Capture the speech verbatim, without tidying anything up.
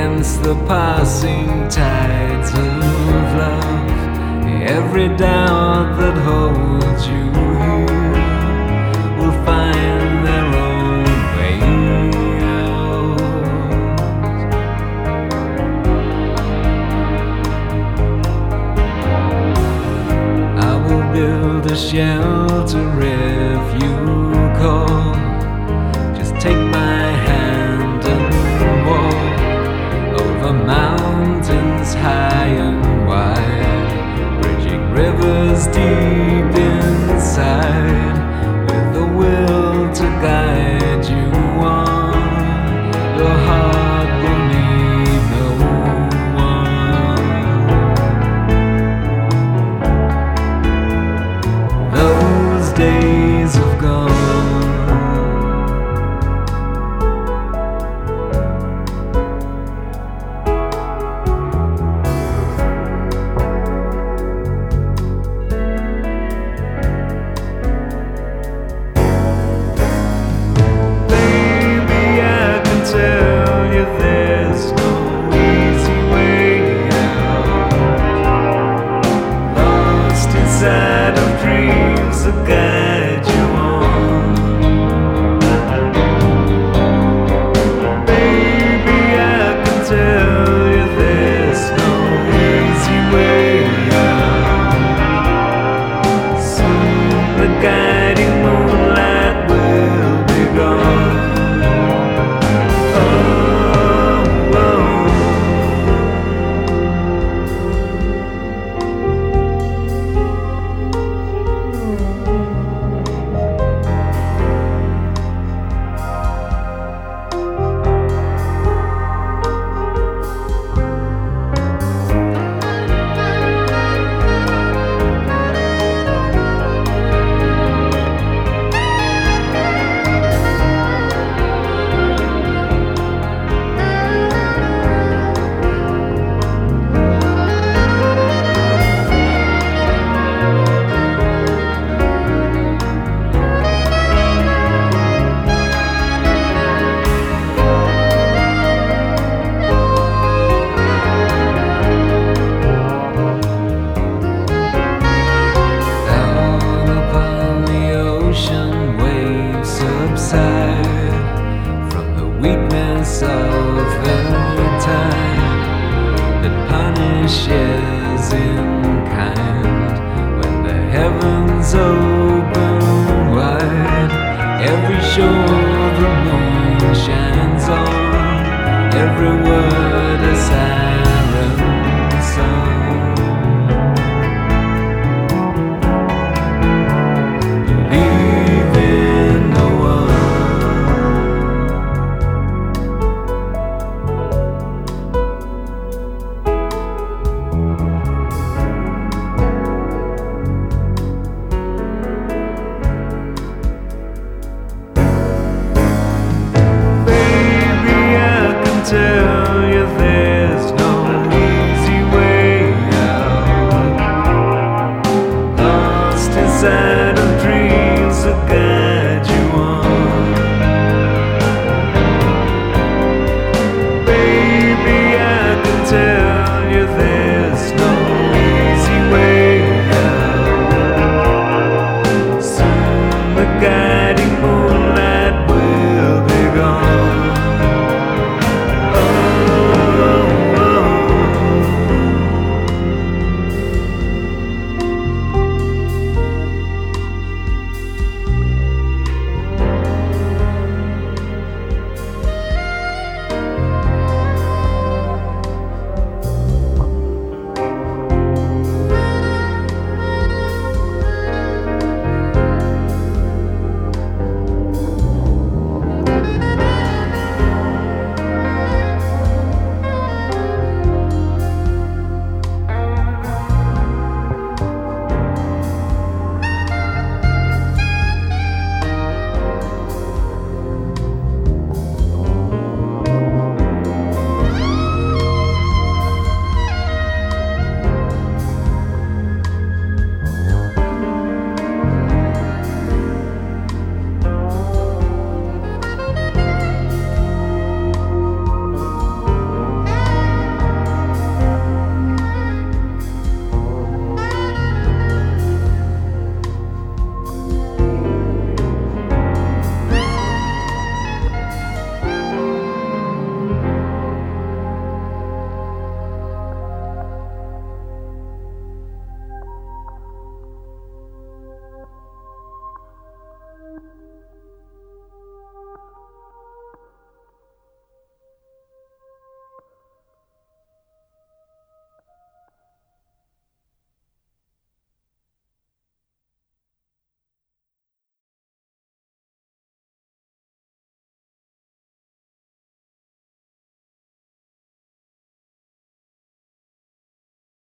against the passing tides of love. Every doubt that holds you here will find their own way out. I will build a shelter if you call. Just take my hand and walk over mountains high and wide, bridging rivers deep inside, with the will to guide you on. Your heart will need no one. Those days have gone. Inside of dreams that guide you on. Baby, I can tell you there's no easy way out. Soon the guiding moonlight will be gone. Oh, oh. From the weakness of the tide that punishes in kind, when the heavens open wide, every shore the moon shines on, every word